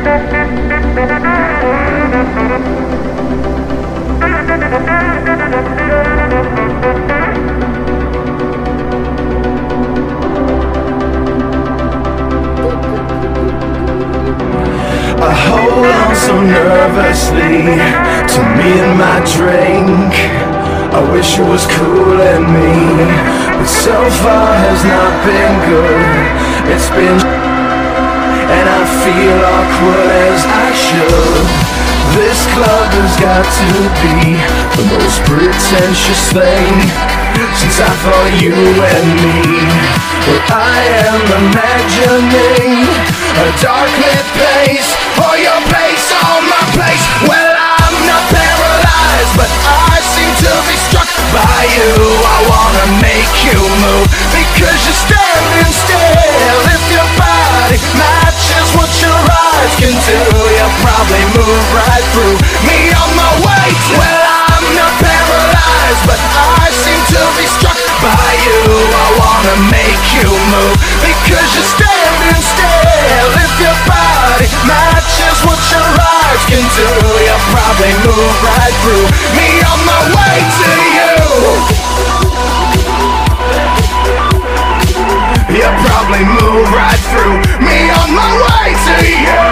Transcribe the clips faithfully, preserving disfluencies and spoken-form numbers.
I hold on so nervously to me and my drink. I wish it was cooling me, but so far has not been good. It's been and I feel awkward as I should. This club has got to be the most pretentious thing since I thought you and me. Well, I am imagining a dark-lit place, or your place on my place. Well, I'm not paralyzed, but I seem to be struck by you. I wanna make you move because you're standing still. If your body matches what your eyes can do, you'll probably move right through me on my way. Well, I'm not paralyzed, but I seem to be struck by you. I wanna make you move because you're standing still. If your body matches what your eyes can do, you'll probably move right through me on my way to you. You'll probably move right through me on my way to you.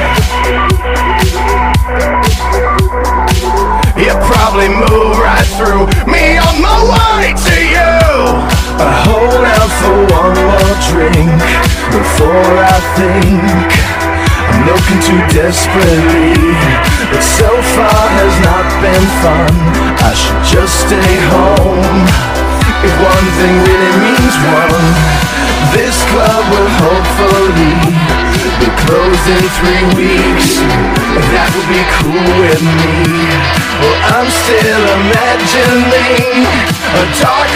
You'll probably move right through me on my way to you. I hold out for one more drink before I think I'm looking too desperately, but so far has not been fun. I should just stay home. If one thing really means one, this club will hopefully be closed in three weeks. That would be cool with me. Well, I'm still imagining a dark